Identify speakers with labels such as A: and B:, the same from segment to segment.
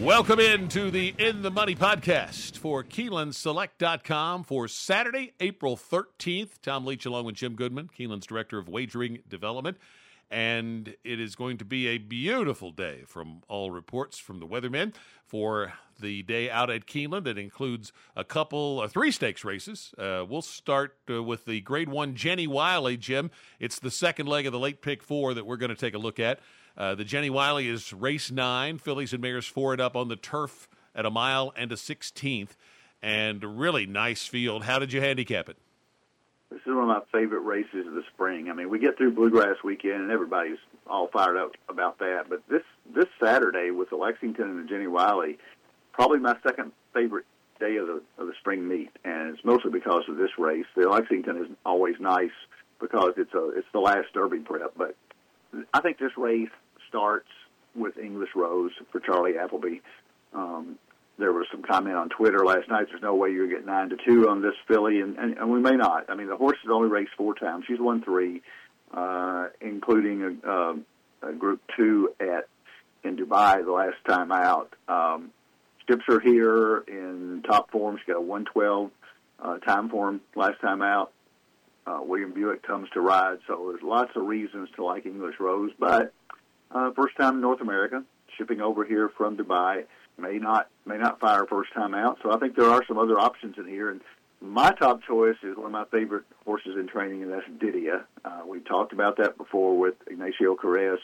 A: Welcome into the In the Money podcast for KeenelandSelect.com for Saturday, April 13th. Tom Leach along with Jim Goodman, Keeneland's Director of Wagering Development. And it is going to be a beautiful day from all reports from the weathermen for the day out at Keeneland. That includes three stakes races. We'll start with the Grade 1 Jenny Wiley, Jim. It's the second leg of the late pick 4 that we're going to take a look at. The Jenny Wiley is race 9. Fillies and mares 4 it up on the turf at a mile and a 16th. And a really nice field. How did you handicap it?
B: This is one of my favorite races of the spring. I mean, we get through Bluegrass weekend, and everybody's all fired up about that. But this Saturday with the Lexington and the Jenny Wiley, probably my second favorite day of the spring meet, and it's mostly because of this race. The Lexington is always nice because it's the last Derby prep. But I think this race starts with English Rose for Charlie Appleby. There was some comment on Twitter last night, there's no way you're getting 9-2 on this filly, and we may not. I mean, the horse has only raced 4 times. She's won 3, including a Group 2 in Dubai the last time out. Stips her here in top form. She got a 1:12 time form last time out. William Buick comes to ride, so there's lots of reasons to like English Rose, but first time in North America, shipping over here from Dubai. May not fire first time out, so I think there are some other options in here. And my top choice is one of my favorite horses in training, and that's Didia. We talked about that before with Ignacio Carrez.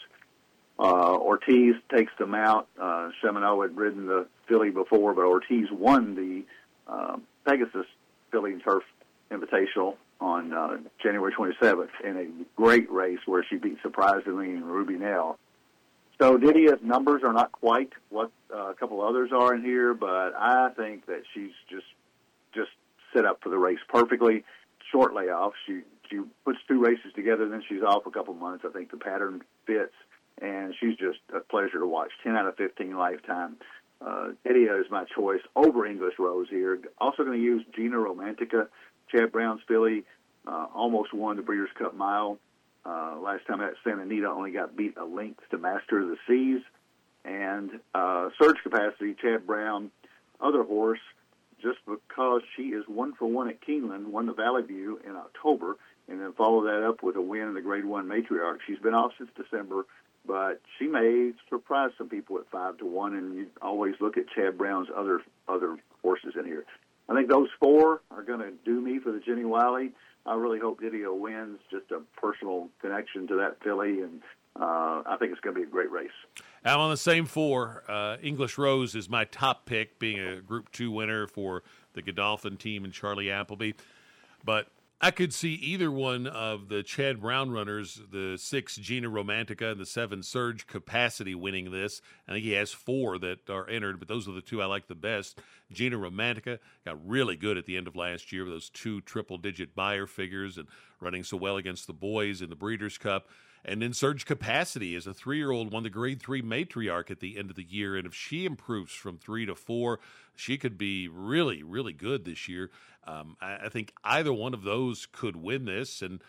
B: Ortiz takes the mount. Cheminot had ridden the filly before, but Ortiz won the Pegasus Filly and Turf Invitational on January 27th in a great race where she beat surprisingly Ruby Nell. So Didia's numbers are not quite what a couple others are in here, but I think that she's just set up for the race perfectly. Short layoff. She puts 2 races together, then she's off a couple months. I think the pattern fits, and she's just a pleasure to watch. 10 out of 15 lifetime. Didia is my choice over English Rose here. Also going to use Gina Romantica, Chad Brown's filly. Almost won the Breeders' Cup Mile. Last time at Santa Anita only got beat a length to Master of the Seas. And Surge Capacity, Chad Brown, other horse, just because she is 1-for-1 at Keeneland, won the Valley View in October, and then follow that up with a win in the Grade 1 Matriarch. She's been off since December, but she may surprise some people at 5-1, and you always look at Chad Brown's other horses in here. I think those 4 are going to do me for the Jenny Wiley. I really hope Didia wins, just a personal connection to that filly, and I think it's going to be a great race.
A: I'm on the same 4. English Rose is my top pick, being a Group 2 winner for the Godolphin team and Charlie Appleby. But I could see either one of the Chad Brown runners, the 6 Gina Romantica and the 7 Surge Capacity, winning this. I think he has 4 that are entered, but those are the 2 I like the best. Gina Romantica got really good at the end of last year with those 2 triple-digit buyer figures and running so well against the boys in the Breeders' Cup. And then Surge Capacity is a 3-year-old, won the Grade 3 Matriarch at the end of the year. And if she improves from 3 to 4, she could be really, really good this year. I think either one of those could win this. And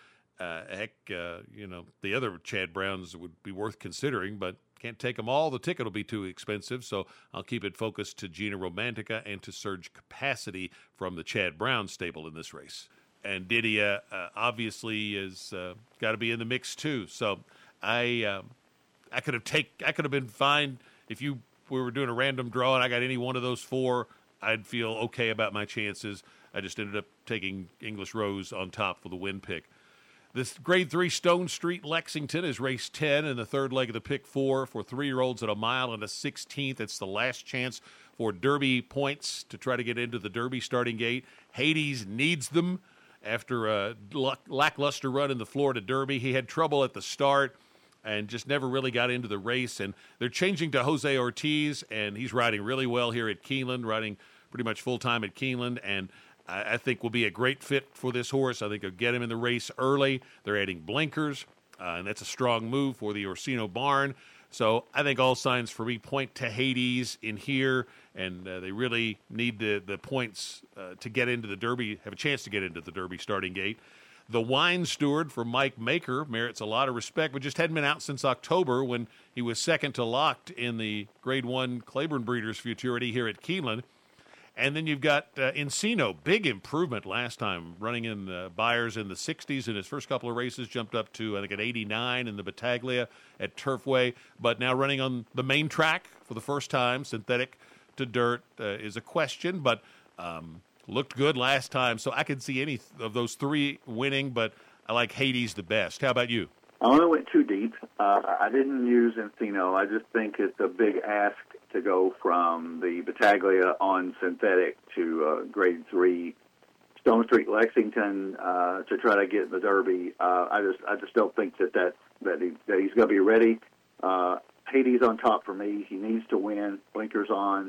A: the other Chad Browns would be worth considering, but can't take them all. The ticket will be too expensive. So I'll keep it focused to Gina Romantica and to Surge Capacity from the Chad Brown stable in this race. And Didia obviously is got to be in the mix too. So I could have been fine if we were doing a random draw and I got any one of those 4. I'd feel okay about my chances. I just ended up taking English Rose on top for the win pick. This Grade 3 Stone Street Lexington is race 10 in the third leg of the pick 4 for 3-year-olds at a mile and a 16th. It's the last chance for Derby points to try to get into the Derby starting gate. Hades needs them. After a lackluster run in the Florida Derby, he had trouble at the start and just never really got into the race. And they're changing to Jose Ortiz, and he's riding really well here at Keeneland, riding pretty much full-time at Keeneland. And I think will be a great fit for this horse. I think they'll get him in the race early. They're adding blinkers, and that's a strong move for the Orsino barn. So I think all signs for me point to Hades in here, and they really need the points to get into the Derby, have a chance to get into the Derby starting gate. The wine steward for Mike Maker merits a lot of respect, but just hadn't been out since October when he was second to Locked in the Grade 1 Claiborne Breeders' Futurity here at Keeneland. And then you've got Encino, big improvement last time, running in Byers in the 60s in his first couple of races, jumped up to, I think, an 89 in the Battaglia at Turfway, but now running on the main track for the first time, synthetic to dirt is a question, but looked good last time. So I could see any of those three winning, but I like Hades the best. How about you?
B: I only went too deep. I didn't use Encino. I just think it's a big ask to go from the Battaglia on synthetic to Grade 3 Stone Street Lexington to try to get the Derby. I just don't think that he's going to be ready. Hades on top for me. He needs to win. Blinkers on.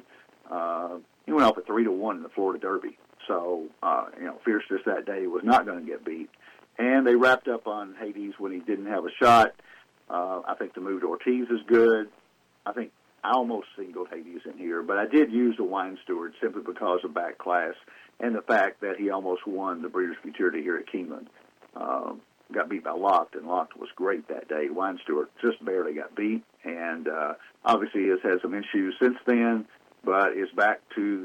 B: He went off at 3-1 in the Florida Derby. So, Fierceness that day was not going to get beat. And they wrapped up on Hades when he didn't have a shot. I think the move to Ortiz is good. I think I almost singled Hades in here, but I did use the Wine Steward simply because of back class and the fact that he almost won the Breeders' Futurity here at Keeneland. Got beat by Locked, and Locked was great that day. Wine Steward just barely got beat, and obviously has had some issues since then, but is back to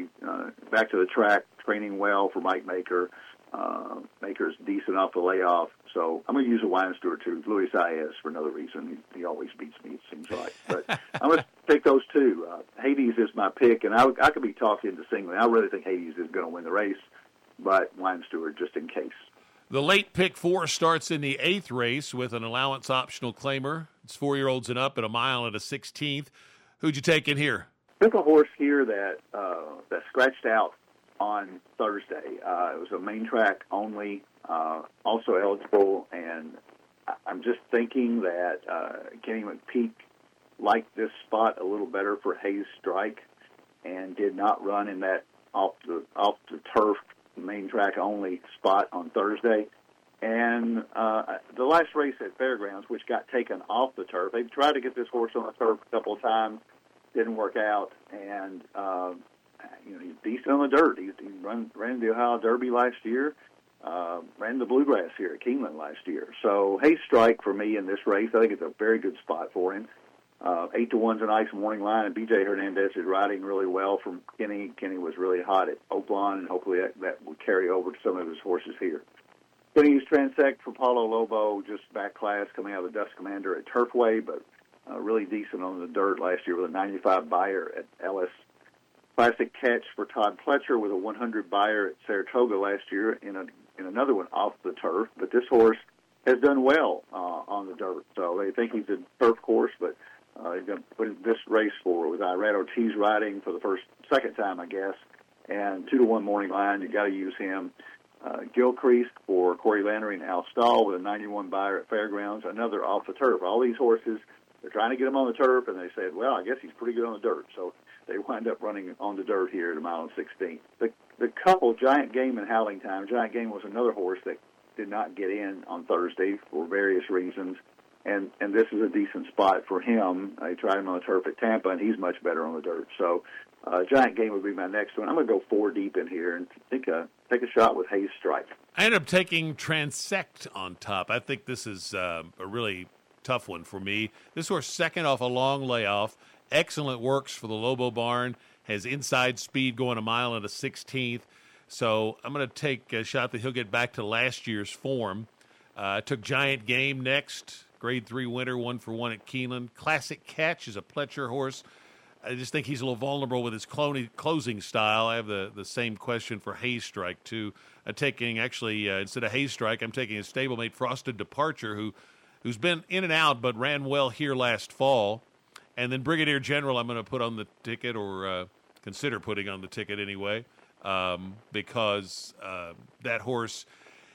B: the track, training well for Mike Maker. Maker's decent off the layoff, so I'm going to use a Wine Steward too. Luis Saez for another reason. He always beats me, it seems like. But I'm going to take those two. Hades is my pick, and I could be talking to singling. I really think Hades is going to win the race, but Wine Steward just in case.
A: The late pick 4 starts in the 8th race with an allowance optional claimer. It's 4-year-olds and up at a mile and a 16th. Who'd you take in here?
B: Took a horse here that scratched out on Thursday. It was a main track only, also eligible, and I'm just thinking that Kenny McPeak liked this spot a little better for Hayes Strike and did not run in that off the turf main track only spot on Thursday. And the last race at Fairgrounds, which got taken off the turf, they tried to get this horse on the turf a couple of times, didn't work out, and he's decent on the dirt. He ran the Ohio Derby last year, ran the Bluegrass here at Keeneland last year. So Hayes Strike for me in this race. I think it's a very good spot for him. 8-1's a nice morning line, and B.J. Hernandez is riding really well from Kenny. Kenny was really hot at Oaklawn, and hopefully that will carry over to some of his horses here. Going to use Transect for Paulo Lobo, just back class coming out of the Dust Commander at Turfway, but really decent on the dirt last year with a 95 buyer at Ellis. Classic Catch for Todd Pletcher with a 100 buyer at Saratoga last year in another one off the turf. But this horse has done well on the dirt. So they think he's a turf horse, but he's going to put in this race for with Irad Ortiz riding for the second time, I guess. And 2-1 morning line, you got to use him. Gilcrease for Corey Landry and Al Stahl with a 91 buyer at Fairgrounds, another off the turf. All these horses, they're trying to get him on the turf, and they said, well, I guess he's pretty good on the dirt. So they wind up running on the dirt here at a mile and 16. The couple, Giant Game and Howling Time. Giant Game was another horse that did not get in on Thursday for various reasons, and this is a decent spot for him. I tried him on the turf at Tampa, and he's much better on the dirt. So Giant Game would be my next one. I'm going to go 4 deep in here and take a shot with Hayes Strike.
A: I ended up taking Transect on top. I think this is a really tough one for me. This horse second off a long layoff. Excellent works for the Lobo Barn. Has inside speed going a mile and a 16th. So I'm going to take a shot that he'll get back to last year's form. Took Giant Game next. Grade 3 winner, 1-for-1 at Keeneland. Classic Catch is a Pletcher horse. I just think he's a little vulnerable with his closing style. I have the same question for Hayes Strike, too. Taking, actually, instead of Hayes Strike, I'm taking a stablemate Frosted Departure, who's been in and out but ran well here last fall. And then Brigadier General I'm going to put on the ticket, or consider putting on the ticket anyway, because that horse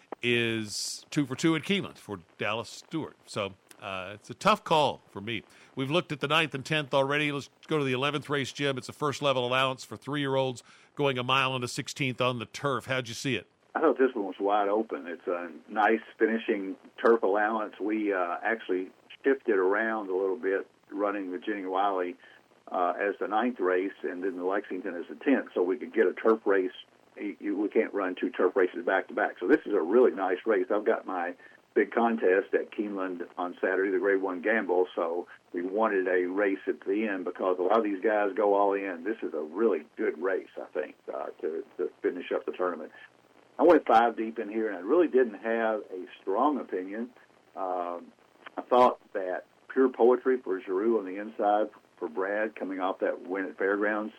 A: is 2-for-2 at Keeneland for Dallas Stewart. So it's a tough call for me. We've looked at the 9th and 10th already. Let's go to the 11th race, Jim. It's a first-level allowance for 3-year-olds going a mile and a 16th on the turf. How'd you see it?
B: I thought this one was wide open. It's a nice finishing turf allowance. We actually shifted around a little bit, running the Jenny Wiley as the 9th race, and then the Lexington as the 10th, so we could get a turf race we can't run 2 turf races back to back. So this is a really nice race. I've got my big contest at Keeneland on Saturday, the Grade 1 Gamble. So we wanted a race at the end because a lot of these guys go all in. This is a really good race, I think, to finish up the tournament. I went 5 deep in here, and I really didn't have a strong opinion. I thought that Pure Poetry for Giroux on the inside for Brad, coming off that win at Fairgrounds,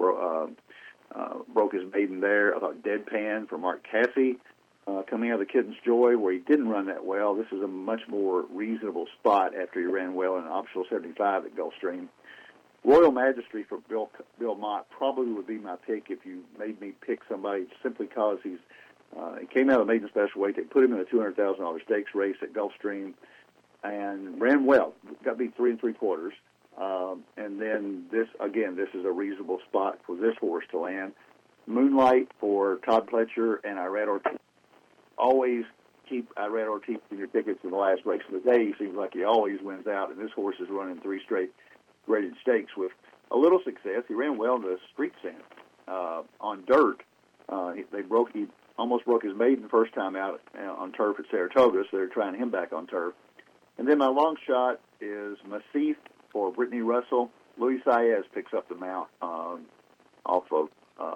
B: broke his maiden there. I thought Deadpan for Mark Casse, coming out of the Kitten's Joy, where he didn't run that well. This is a much more reasonable spot after he ran well in an optional 75 at Gulfstream. Royal Majesty for Bill Mott probably would be my pick if you made me pick somebody, simply because he came out of maiden special weight. They put him in a $200,000 stakes race at Gulfstream and ran well. Got beat 3 3/4. And then this is a reasonable spot for this horse to land. Moonlight for Todd Pletcher and Irad Ortiz. Always keep Irad Ortiz in your tickets in the last race of the day. He seems like he always wins out, and this horse is running 3 straight graded stakes with a little success. He ran well in the street stand on dirt. He almost broke his maiden first time out on turf at Saratoga, so they're trying him back on turf. And then my long shot is Massif for Brittany Russell. Luis Saez picks up the mount off of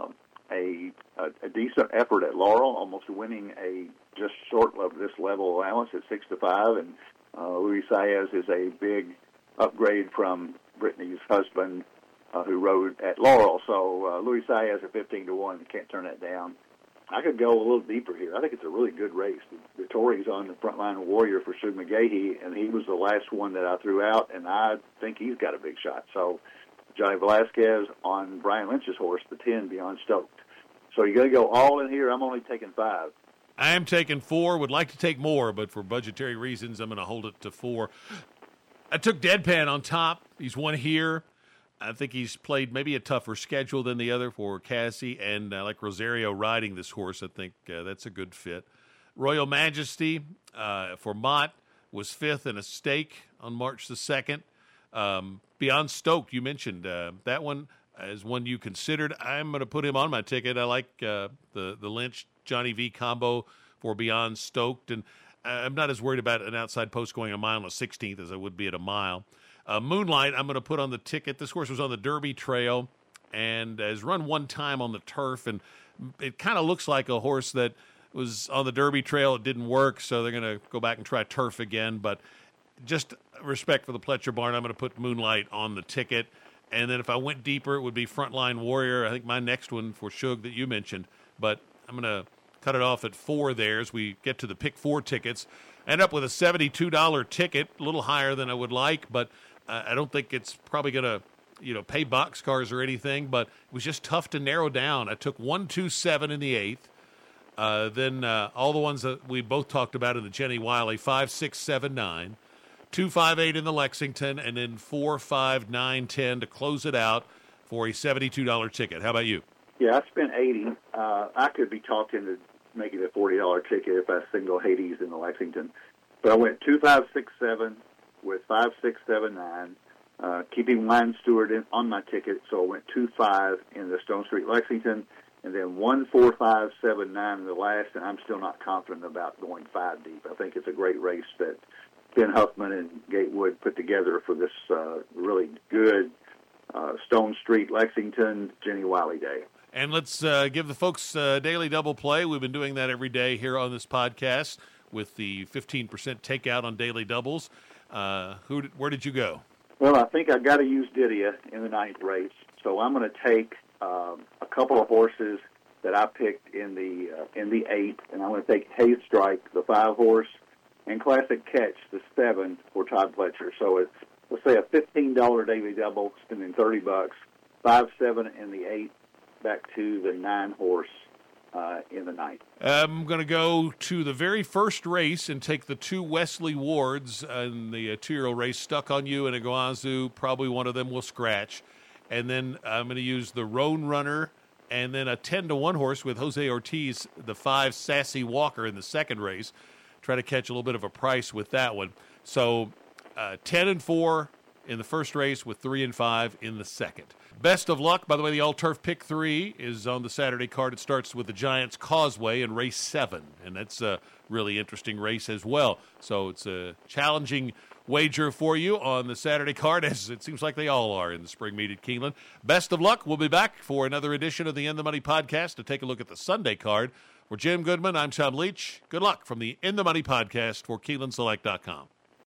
B: a decent effort at Laurel, almost winning a just short of this level allowance at 6-5. And Luis Saez is a big upgrade from Brittany's husband, who rode at Laurel. So Luis Saez at 15-1. Can't turn that down. I could go a little deeper here. I think it's a really good race. The Tory's on the frontline warrior for Shug McGahee, and he was the last one that I threw out, and I think he's got a big shot. So Johnny Velasquez on Brian Lynch's horse, the 10, Beyond Stoked. So you're going to go all in here. I'm only taking 5.
A: I am taking 4. Would like to take more, but for budgetary reasons, I'm going to hold it to 4. I took Deadpan on top. He's won here. I think he's played maybe a tougher schedule than the other for Casse, and like Rosario riding this horse, I think that's a good fit. Royal Majesty for Mott was 5th in a stake on March the 2nd. Beyond Stoked, you mentioned that one as one you considered. I'm going to put him on my ticket. I like the Lynch Johnny V combo for Beyond Stoked, and I'm not as worried about an outside post going a mile and a 16th as I would be at a mile. Moonlight, I'm going to put on the ticket. This horse was on the Derby Trail and has run one time on the turf, and it kind of looks like a horse that was on the Derby Trail. It didn't work, so they're going to go back and try turf again. But just respect for the Pletcher barn, I'm going to put Moonlight on the ticket. And then if I went deeper, it would be Frontline Warrior. I think my next one for Shug that you mentioned. But I'm going to cut it off at 4 there as we get to the pick 4 tickets. End up with a $72 ticket, a little higher than I would like, but I don't think it's probably going to, pay boxcars or anything, but it was just tough to narrow down. I took 1, 2, 7 in the 8th. Then all the ones that we both talked about in the Jenny Wiley, 5, 6, 7, 9. 2, 5, 8 in the Lexington, and then 4, 5, 9, 10 to close it out for a $72 ticket. How about you?
B: Yeah, I spent $80. I could be talked into making a $40 ticket if I single Hades in the Lexington. But I went 2, 5, 6, 7 with 5, 6, 7, 9. Keeping Wine Stewart on my ticket, so I went 2, 5 in the Stone Street Lexington, and then 1, 4, 5, 7, 9 in the last, and I'm still not confident about going 5 deep. I think it's a great race that Ben Huffman and Gatewood put together for this really good Stone Street Lexington Jenny Wiley Day.
A: And let's give the folks daily double play. We've been doing that every day here on this podcast with the 15% takeout on daily doubles. Where did you go?
B: Well, I think I've got to use Didia in the 9th race, so I'm going to take a couple of horses that I picked in the 8th, and I'm going to take Hayes Strike, the 5 horse, and Classic Catch, the 7 for Todd Pletcher. So it's, let's say, a $15 daily double, spending $30, 5, 7 in the 8th, back to the 9 horse in the 9th.
A: I'm going to go to the very first race and take the 2 Wesley Wards in the 2-year-old race, Stuck on You and Iguazu. Probably one of them will scratch. And then I'm going to use the Roan Runner and then a 10-1 horse with Jose Ortiz, the 5 Sassy Walker in the second race. Try to catch a little bit of a price with that one. So 10 and 4 in the first race with 3 and 5 in the second. Best of luck. By the way, the All-Turf Pick 3 is on the Saturday card. It starts with the Giants Causeway in race 7, and that's a really interesting race as well. So it's a challenging wager for you on the Saturday card, as it seems like they all are in the spring meet at Keeneland. Best of luck. We'll be back for another edition of the In the Money podcast to take a look at the Sunday card. For Jim Goodman, I'm Tom Leach. Good luck from the In the Money podcast for KeenelandSelect.com.